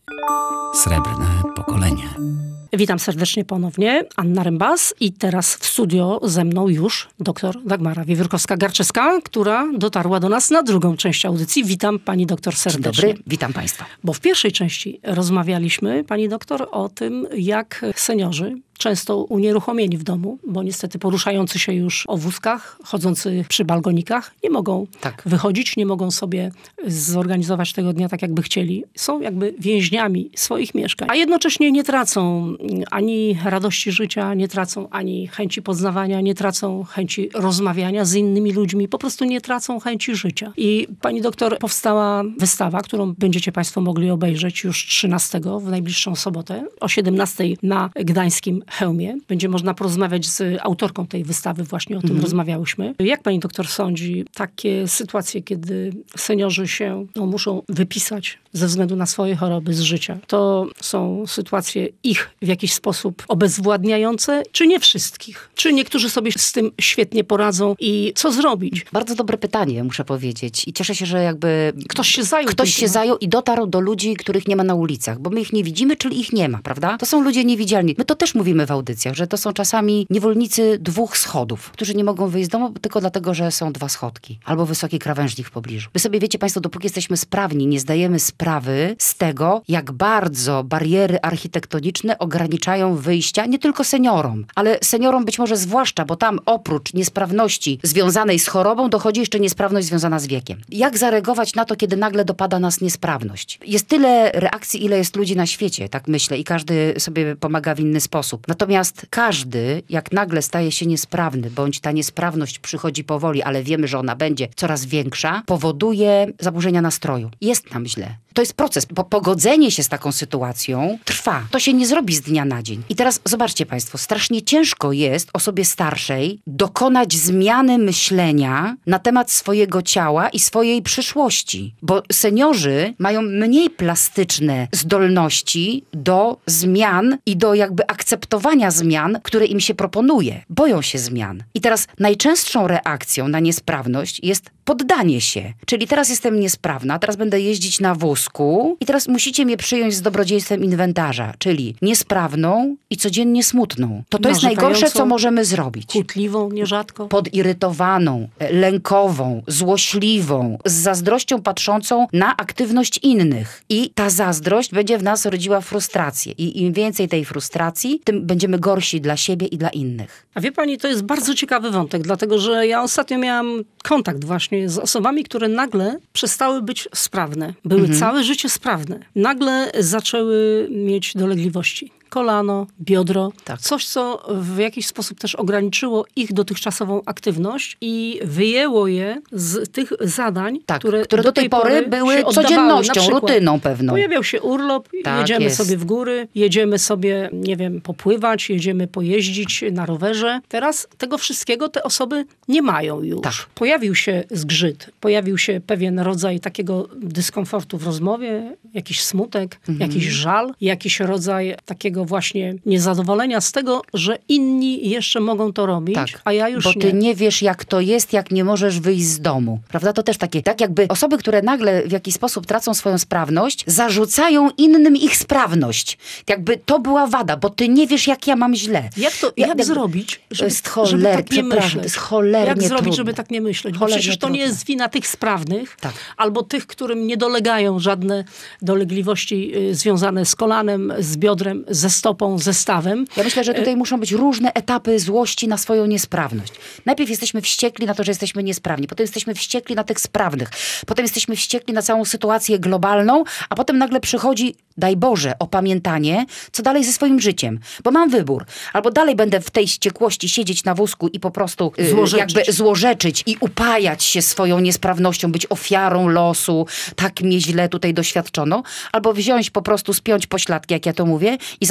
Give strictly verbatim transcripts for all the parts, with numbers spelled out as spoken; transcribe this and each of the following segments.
Srebrne pokolenie. Witam serdecznie ponownie, Anna Rembas i teraz w studio ze mną już dr Dagmara Wiewiórkowska-Garczyska, która dotarła do nas na drugą część audycji. Witam pani doktor serdecznie. Dzień dobry, witam państwa. Bo w pierwszej części rozmawialiśmy, pani doktor, o tym, jak seniorzy, często unieruchomieni w domu, bo niestety poruszający się już o wózkach, chodzący przy balgonikach, nie mogą tak. wychodzić, nie mogą sobie zorganizować tego dnia tak, jakby chcieli. Są jakby więźniami swoich mieszkań, a jednocześnie nie tracą ani radości życia, nie tracą ani chęci poznawania, nie tracą chęci rozmawiania z innymi ludźmi, po prostu nie tracą chęci życia. I pani doktor, powstała wystawa, którą będziecie państwo mogli obejrzeć już trzynastego, w najbliższą sobotę, o siedemnastej na Gdańskim Chełmie. Będzie można porozmawiać z autorką tej wystawy, właśnie o tym mm-hmm. rozmawiałyśmy. Jak pani doktor sądzi takie sytuacje, kiedy seniorzy się no, muszą wypisać ze względu na swoje choroby z życia? To są sytuacje ich w jakiś sposób obezwładniające, czy nie wszystkich? Czy niektórzy sobie z tym świetnie poradzą i co zrobić? Bardzo dobre pytanie, muszę powiedzieć. I cieszę się, że jakby ktoś się zajął. Ktoś się zajął i dotarł do ludzi, których nie ma na ulicach, bo my ich nie widzimy, czyli ich nie ma, prawda? To są ludzie niewidzialni. My to też mówimy w audycjach, że to są czasami niewolnicy dwóch schodów, którzy nie mogą wyjść z domu tylko dlatego, że są dwa schodki albo wysoki krawężnik w pobliżu. Wy sobie wiecie państwo, dopóki jesteśmy sprawni, nie zdajemy sprawy z tego, jak bardzo bariery architektoniczne ograniczają wyjścia nie tylko seniorom, ale seniorom być może zwłaszcza, bo tam oprócz niesprawności związanej z chorobą dochodzi jeszcze niesprawność związana z wiekiem. Jak zareagować na to, kiedy nagle dopada nas niesprawność? Jest tyle reakcji, ile jest ludzi na świecie, tak myślę, i każdy sobie pomaga w inny sposób. Natomiast każdy, jak nagle staje się niesprawny, bądź ta niesprawność przychodzi powoli, ale wiemy, że ona będzie coraz większa, powoduje zaburzenia nastroju. Jest nam źle. To jest proces. Po pogodzenie się z taką sytuacją trwa. To się nie zrobi z dnia na dzień. I teraz zobaczcie państwo, strasznie ciężko jest osobie starszej dokonać zmiany myślenia na temat swojego ciała i swojej przyszłości. Bo seniorzy mają mniej plastyczne zdolności do zmian i do jakby akceptowania zmian, które im się proponuje. Boją się zmian. I teraz najczęstszą reakcją na niesprawność jest poddanie się. Czyli teraz jestem niesprawna, teraz będę jeździć na wózku i teraz musicie mnie przyjąć z dobrodziejstwem inwentarza, czyli niesprawną i codziennie smutną. To to jest najgorsze, co możemy zrobić. Kłótliwą nierzadko. Podirytowaną, lękową, złośliwą, z zazdrością patrzącą na aktywność innych. I ta zazdrość będzie w nas rodziła frustrację. I im więcej tej frustracji, tym będziemy gorsi dla siebie i dla innych. A wie pani, to jest bardzo ciekawy wątek, dlatego że ja ostatnio miałam kontakt właśnie z osobami, które nagle przestały być sprawne. Były mhm. całe życie sprawne. Nagle zaczęły mieć dolegliwości. Kolano, biodro, tak. coś, co w jakiś sposób też ograniczyło ich dotychczasową aktywność i wyjęło je z tych zadań, tak, które, które do, do tej pory, pory były codziennością, rutyną pewną. Pojawiał się urlop, tak, jedziemy jest. sobie w góry, jedziemy sobie, nie wiem, popływać, jedziemy pojeździć na rowerze. Teraz tego wszystkiego te osoby nie mają już. Tak. Pojawił się zgrzyt, pojawił się pewien rodzaj takiego dyskomfortu w rozmowie, jakiś smutek, mhm. jakiś żal, jakiś rodzaj takiego właśnie niezadowolenia z tego, że inni jeszcze mogą to robić, tak, a ja już bo nie. Bo ty nie wiesz, jak to jest, jak nie możesz wyjść z domu. Prawda? To też takie, tak jakby osoby, które nagle w jakiś sposób tracą swoją sprawność, zarzucają innym ich sprawność. Jakby to była wada, bo ty nie wiesz, jak ja mam źle. Jak to, jak, jak zrobić, żeby, jest choler, żeby tak nie myśleć? To jest cholernie Jak zrobić, trudne. żeby tak nie myśleć? Bo przecież to trudne. nie jest wina tych sprawnych, tak. albo tych, którym nie dolegają żadne dolegliwości y, związane z kolanem, z biodrem, ze stopą, ze stawem. Ja myślę, że tutaj muszą być różne etapy złości na swoją niesprawność. Najpierw jesteśmy wściekli na to, że jesteśmy niesprawni. Potem jesteśmy wściekli na tych sprawnych. Potem jesteśmy wściekli na całą sytuację globalną, a potem nagle przychodzi, daj Boże, opamiętanie, co dalej ze swoim życiem. Bo mam wybór. Albo dalej będę w tej wściekłości siedzieć na wózku i po prostu yy, jakby złorzeczyć i upajać się swoją niesprawnością, być ofiarą losu, tak mnie źle tutaj doświadczono. Albo wziąć po prostu, spiąć pośladki, jak ja to mówię, i zacząć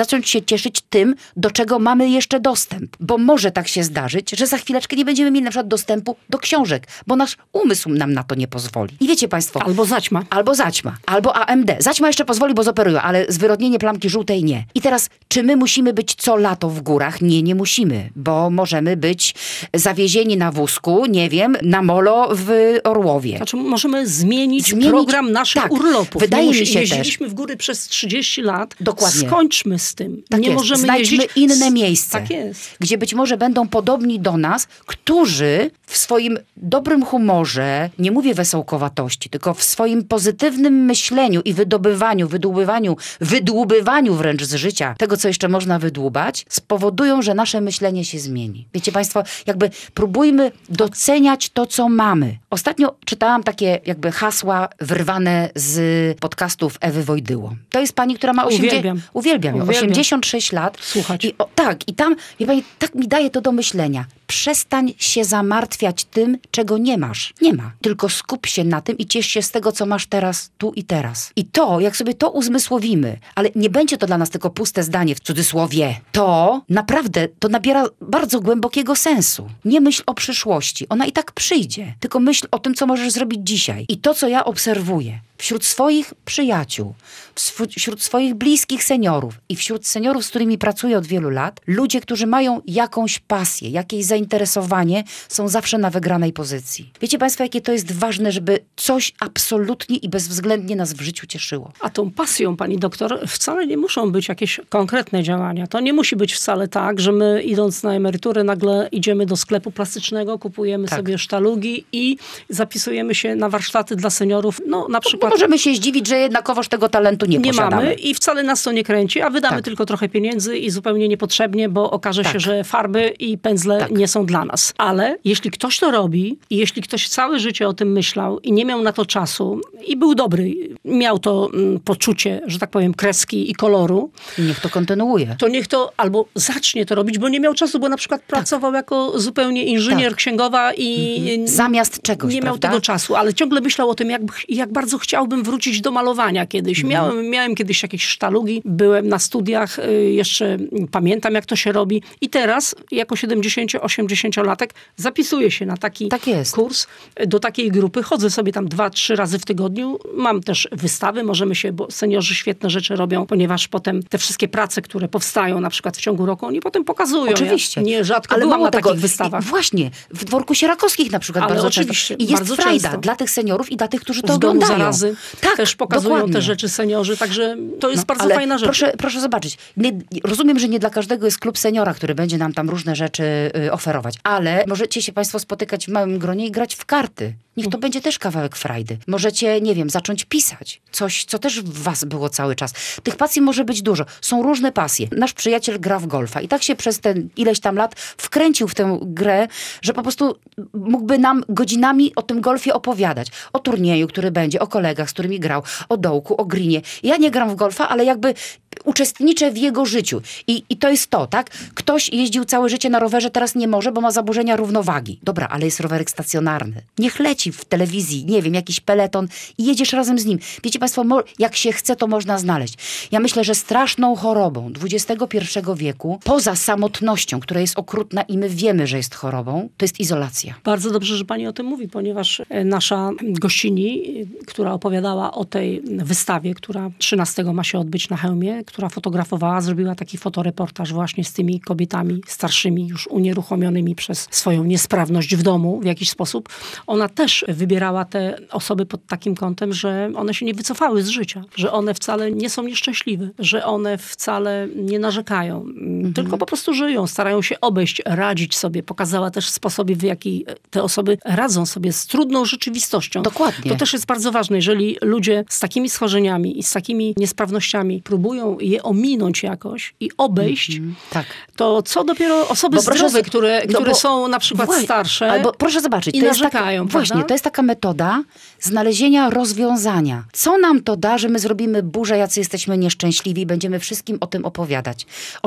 zacząć się cieszyć tym, do czego mamy jeszcze dostęp. Bo może tak się zdarzyć, że za chwileczkę nie będziemy mieli na przykład dostępu do książek, bo nasz umysł nam na to nie pozwoli. I wiecie państwo... Albo zaćma. Albo zaćma. Albo A M D. Zaćma jeszcze pozwoli, bo zoperują, ale zwyrodnienie plamki żółtej nie. I teraz, czy my musimy być co lato w górach? Nie, nie musimy, bo możemy być zawiezieni na wózku, nie wiem, na molo w Orłowie. Znaczy, możemy zmienić, Zmienić- program naszych tak. urlopów. Wydaje Nie mi się Jeździliśmy w góry przez trzydzieści lat. Dokładnie. Skończmy z tym. Tak nie jest. możemy Znajdźmy jeździć... inne miejsce. Tak jest. Gdzie być może będą podobni do nas, którzy w swoim dobrym humorze, nie mówię wesołkowatości, tylko w swoim pozytywnym myśleniu i wydobywaniu, wydłubywaniu, wydłubywaniu wręcz z życia tego, co jeszcze można wydłubać, spowodują, że nasze myślenie się zmieni. Wiecie państwo, jakby próbujmy doceniać to, co mamy. Ostatnio czytałam takie jakby hasła wyrwane z podcastów Ewy Wojdyło. To jest pani, która ma osiemdziesiąt... Uwielbiam. Uwielbiam ją. Uwielbiam. osiemdziesiąt sześć lat. Słuchać. I, o, tak, i tam, wie pani, tak mi daje to do myślenia. Przestań się zamartwiać tym, czego nie masz. Nie ma. Tylko skup się na tym i ciesz się z tego, co masz teraz, tu i teraz. I to, jak sobie to uzmysłowimy, ale nie będzie to dla nas tylko puste zdanie, w cudzysłowie, to naprawdę, to nabiera bardzo głębokiego sensu. Nie myśl o przyszłości. Ona i tak przyjdzie. Tylko myśl o tym, co możesz zrobić dzisiaj. I to, co ja obserwuję wśród swoich przyjaciół, wśród swoich bliskich seniorów i wśród seniorów, z którymi pracuję od wielu lat, ludzie, którzy mają jakąś pasję, jakieś zainteresowanie, są zawsze na wygranej pozycji. Wiecie państwo, jakie to jest ważne, żeby coś absolutnie i bezwzględnie nas w życiu cieszyło. A tą pasją, pani doktor, wcale nie muszą być jakieś konkretne działania. To nie musi być wcale tak, że my idąc na emeryturę nagle idziemy do sklepu plastycznego, kupujemy Tak. sobie sztalugi i zapisujemy się na warsztaty dla seniorów. No na przykład... Bo możemy się zdziwić, że jednakowoż tego talentu nie, Nie posiadamy. mamy i wcale nas to nie kręci, a wydamy Tak. tylko trochę pieniędzy i zupełnie niepotrzebnie, bo okaże Tak. się, że farby i pędzle Tak. nie są dla nas. Ale jeśli ktoś to robi i jeśli ktoś całe życie o tym myślał i nie miał na to czasu i był dobry, miał to mm, poczucie, że tak powiem, kreski i koloru, Niech to kontynuuje. to niech to albo zacznie to robić, bo nie miał czasu, bo na przykład pracował jako zupełnie inżynier, Tak. księgowa i Mhm. Zamiast czegoś, nie miał prawda? tego czasu, ale ciągle myślał o tym, jak, jak bardzo chciałbym wrócić do malowania kiedyś. Mhm. Miałem, miałem kiedyś jakieś sztalugi, byłem na studiach, y, jeszcze pamiętam, jak to się robi i teraz, jako siedemdziesięcio-osiemdziesięciolatek, zapisuję się na taki Tak jest. kurs, do takiej grupy. Chodzę sobie tam dwa, trzy razy w tygodniu. Mam też wystawy, możemy się, bo seniorzy świetne rzeczy robią, ponieważ potem te wszystkie prace, które powstają na przykład w ciągu roku, oni potem pokazują. Oczywiście. Ja nierzadko ale byłam mało na tego, takich wystawach. i właśnie, w dworku Sierakowskich na przykład Ale bardzo oczywiście, często. I jest bardzo frajda często. dla tych seniorów i dla tych, którzy to W domu oglądają. zarazy Tak, też pokazują dokładnie. te rzeczy seniorzy, także to jest No, bardzo ale fajna rzecz. Proszę, proszę zobaczyć. Nie, rozumiem, że nie dla każdego jest klub seniora, który będzie nam tam różne rzeczy y, oferować, ale możecie się państwo spotykać w małym gronie i grać w karty. Niech to będzie też kawałek frajdy. Możecie, nie wiem, zacząć pisać. Coś, co też w was było cały czas. Tych pasji może być dużo. Są różne pasje. Nasz przyjaciel gra w golfa i tak się przez ten ileś tam lat wkręcił w tę grę, że po prostu mógłby nam godzinami o tym golfie opowiadać. O turnieju, który będzie, o kolegach, z którymi grał, o dołku, o greenie. Ja nie gram w golfa, ale jakby uczestniczę w jego życiu. I, I to jest to, tak? Ktoś jeździł całe życie na rowerze, teraz nie może, bo ma zaburzenia równowagi. Dobra, ale jest rowerek stacjonarny. Niech leci w telewizji, nie wiem, jakiś peleton i jedziesz razem z nim. Wiecie państwo, mo- jak się chce, to można znaleźć. Ja myślę, że straszną chorobą dwudziestego pierwszego wieku, poza samotnością, która jest okrutna i my wiemy, że jest chorobą, to jest izolacja. Bardzo dobrze, że pani o tym mówi, ponieważ e, nasza gościni, e, która opowiadała o tej wystawie, która trzynastego ma się odbyć na Chełmie, która fotografowała, zrobiła taki fotoreportaż właśnie z tymi kobietami starszymi, już unieruchomionymi przez swoją niesprawność w domu w jakiś sposób. Ona też wybierała te osoby pod takim kątem, że one się nie wycofały z życia, że one wcale nie są nieszczęśliwe, że one wcale nie narzekają, mhm. tylko po prostu żyją, starają się obejść, radzić sobie. Pokazała też sposoby, w jaki te osoby radzą sobie z trudną rzeczywistością. Dokładnie. To też jest bardzo ważne. Jeżeli ludzie z takimi schorzeniami i z takimi niesprawnościami próbują je ominąć jakoś i obejść, mhm. tak. to co dopiero osoby Bo zdrowe, proszę, które, no które bo, są na przykład właśnie, starsze albo proszę zobaczyć, i to jest narzekają, taka, prawda? właśnie, to jest taka metoda znalezienia rozwiązania. Co nam to da, że my zrobimy burzę, jacy jesteśmy nieszczęśliwi i będziemy wszystkim o tym opowiadać? Oczywiście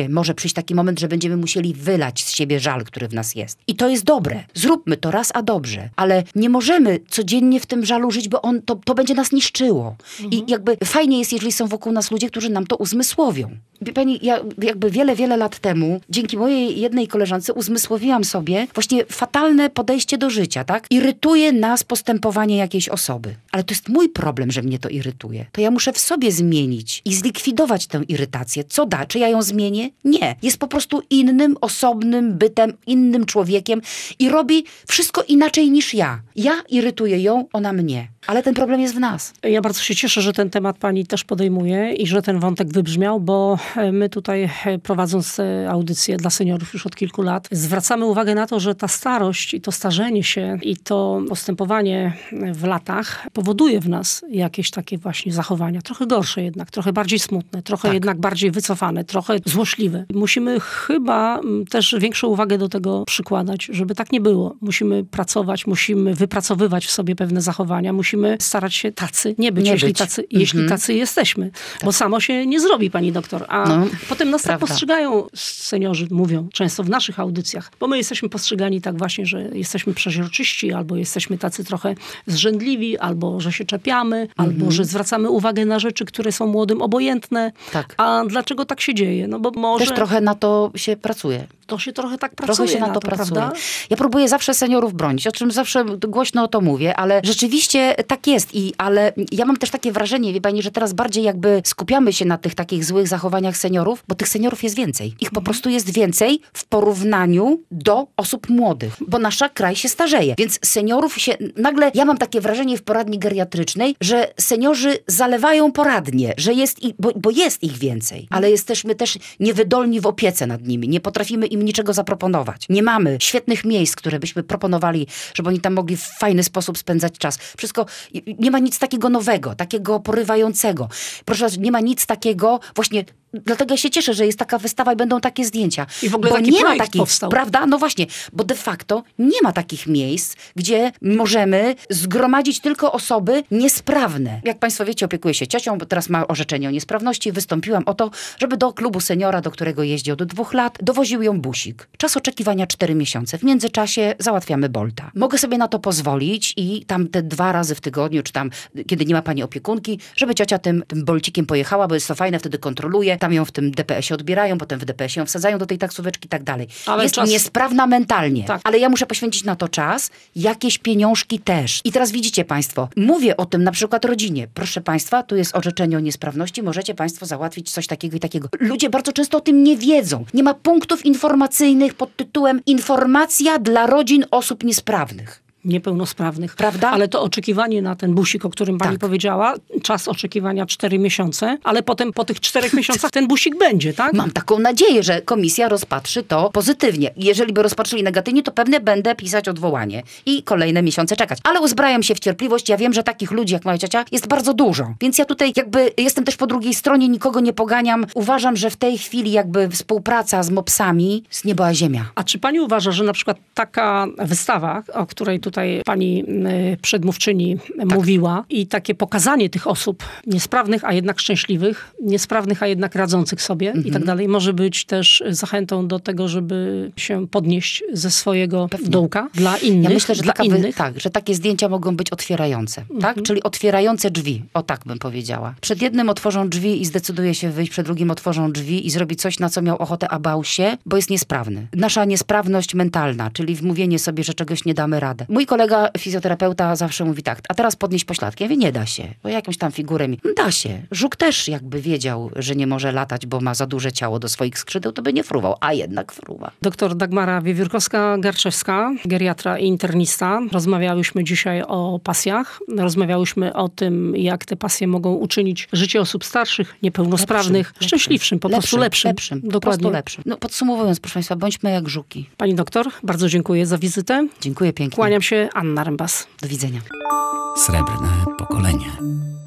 Rzeczywiście może przyjść taki moment, że będziemy musieli wylać z siebie żal, który w nas jest. I to jest dobre. Zróbmy to raz, a dobrze. Ale nie możemy codziennie w tym żalu żyć, bo on, to, to będzie nas niszczyło. Mhm. I jakby fajnie jest, jeżeli są wokół nas ludzie, którzy nam to uzmysłowią. Wie pani, ja jakby wiele, wiele lat temu, dzięki mojej jednej koleżance uzmysłowiłam sobie właśnie fatalne podejście do życia, tak? Irytuje nas postępowanie jakiejś osoby. Ale to jest mój problem, że mnie to irytuje. To ja muszę w sobie zmienić i zlikwidować tę irytację. Co da? Czy ja ją zmienię? Nie. Jest po prostu innym, osobnym bytem, innym człowiekiem i robi wszystko inaczej niż ja. Ja irytuję ją, ona mnie. Ale ten problem jest w nas. Ja bardzo się cieszę, że ten temat pani też podejmuje i że ten wątek wybrzmiał, bo my tutaj, prowadząc audycję dla seniorów już od kilku lat, zwracamy uwagę na to, że ta starość i to starzenie się i to postępowanie w latach powoduje w nas jakieś takie właśnie zachowania. Trochę gorsze jednak, trochę bardziej smutne, trochę tak. jednak bardziej wycofane, trochę złośliwe. Musimy chyba też większą uwagę do tego przykładać, żeby tak nie było. Musimy pracować, musimy wypracowywać w sobie pewne zachowania, musimy starać się tacy nie być, nie jeśli, być. Tacy, mhm. jeśli tacy jesteśmy. Tak. Bo samo się nie zrobi, pani doktor. A no, potem nas prawda. tak postrzegają, seniorzy mówią często w naszych audycjach, bo my jesteśmy postrzegani tak właśnie, że jesteśmy przeźroczyści, albo jesteśmy tacy trochę zrzędliwi, albo że się czepiamy, mhm. albo że zwracamy uwagę na rzeczy, które są młodym obojętne. Tak. A dlaczego tak się dzieje? No bo może... Też trochę na to się pracuje. To się trochę tak pracuje. Trochę się na, na to, to pracuje. Prawda? Ja próbuję zawsze seniorów bronić, o czym zawsze głośno o to mówię, ale rzeczywiście tak jest. I, ale ja mam też takie wrażenie, wie pani, że teraz bardziej jakby skupiamy się na tych takich złych zachowaniach seniorów, bo tych seniorów jest więcej. Ich po prostu jest więcej w porównaniu do osób młodych, bo nasz kraj się starzeje. Więc seniorów się nagle, ja mam takie wrażenie w poradni geriatrycznej, że seniorzy zalewają poradnie, że jest ich, bo, bo jest ich więcej, ale jesteśmy też niewydolni w opiece nad nimi. Nie potrafimy im niczego zaproponować. Nie mamy świetnych miejsc, które byśmy proponowali, żeby oni tam mogli w fajny sposób spędzać czas. Wszystko, nie ma nic takiego nowego, takiego porywającego. Proszę, nie ma nic takiego, właśnie dlatego ja się cieszę, że jest taka wystawa i będą takie zdjęcia. I w ogóle bo taki nie projekt ma takich, powstał. Prawda? No właśnie, bo de facto nie ma takich miejsc, gdzie możemy zgromadzić tylko osoby niesprawne. Jak państwo wiecie, opiekuję się ciocią, bo teraz ma orzeczenie o niesprawności. Wystąpiłam o to, żeby do klubu seniora, do którego jeździ od dwóch lat, dowoził ją busik. Czas oczekiwania cztery miesiące. W międzyczasie załatwiamy Bolta. Mogę sobie na to pozwolić i tam te dwa razy w tygodniu, czy tam, kiedy nie ma pani opiekunki, żeby ciocia tym, tym Bolcikiem pojechała, bo jest to fajne, wtedy kontroluje. Tam ją w tym D P S ie odbierają, potem w D P es ie ją wsadzają do tej taksóweczki i tak dalej. Ale jest czas... niesprawna mentalnie. Tak. Ale ja muszę poświęcić na to czas, jakieś pieniążki też. I teraz widzicie państwo, mówię o tym na przykład rodzinie. Proszę państwa, tu jest orzeczenie o niesprawności, możecie państwo załatwić coś takiego i takiego. Ludzie bardzo często o tym nie wiedzą. Nie ma punktów informacyjnych pod tytułem Informacja dla rodzin osób niesprawnych. Niepełnosprawnych. Prawda? Ale to oczekiwanie na ten busik, o którym pani tak. powiedziała, czas oczekiwania cztery miesiące, ale potem po tych czterech miesiącach ten busik będzie, tak? Mam taką nadzieję, że komisja rozpatrzy to pozytywnie. Jeżeli by rozpatrzyli negatywnie, to pewnie będę pisać odwołanie i kolejne miesiące czekać. Ale uzbrajam się w cierpliwość. Ja wiem, że takich ludzi jak moja ciocia jest bardzo dużo. Więc ja tutaj jakby jestem też po drugiej stronie, nikogo nie poganiam. Uważam, że w tej chwili jakby współpraca z mopsami z nieba a ziemia. A czy pani uważa, że na przykład taka wystawa, o której tutaj Tutaj pani przedmówczyni tak. mówiła i takie pokazanie tych osób niesprawnych, a jednak szczęśliwych, niesprawnych, a jednak radzących sobie mhm. i tak dalej, może być też zachętą do tego, żeby się podnieść ze swojego Pewnie. dołka dla innych. Ja myślę, że, dla taka innych. Tak, że takie zdjęcia mogą być otwierające, mhm. tak? Czyli otwierające drzwi, o tak bym powiedziała. Przed jednym otworzą drzwi i zdecyduje się wyjść, przed drugim otworzą drzwi i zrobi coś, na co miał ochotę, a bał się, bo jest niesprawny. Nasza niesprawność mentalna, czyli wmówienie sobie, że czegoś nie damy radę. Mój kolega fizjoterapeuta zawsze mówi tak, a teraz podnieść pośladki. Ja mówię, nie da się, bo jakąś tam figurę mi... Da się. Żuk też jakby wiedział, że nie może latać, bo ma za duże ciało do swoich skrzydeł, to by nie fruwał, a jednak fruwa. Doktor Dagmara Wiewiórkowska-Garczewska, geriatra i internista. Rozmawiałyśmy dzisiaj o pasjach. Rozmawiałyśmy o tym, jak te pasje mogą uczynić życie osób starszych, niepełnosprawnych, lepszym, szczęśliwszym, po lepszym, prostu lepszym. Lepszym, dokładnie. Po prostu lepszym. No, podsumowując, proszę państwa, bądźmy jak żuki. Pani doktor, bardzo dziękuję za wizytę. Dziękuję pięknie. Kłaniam się, Anna Rembas. Do widzenia. Srebrne pokolenie.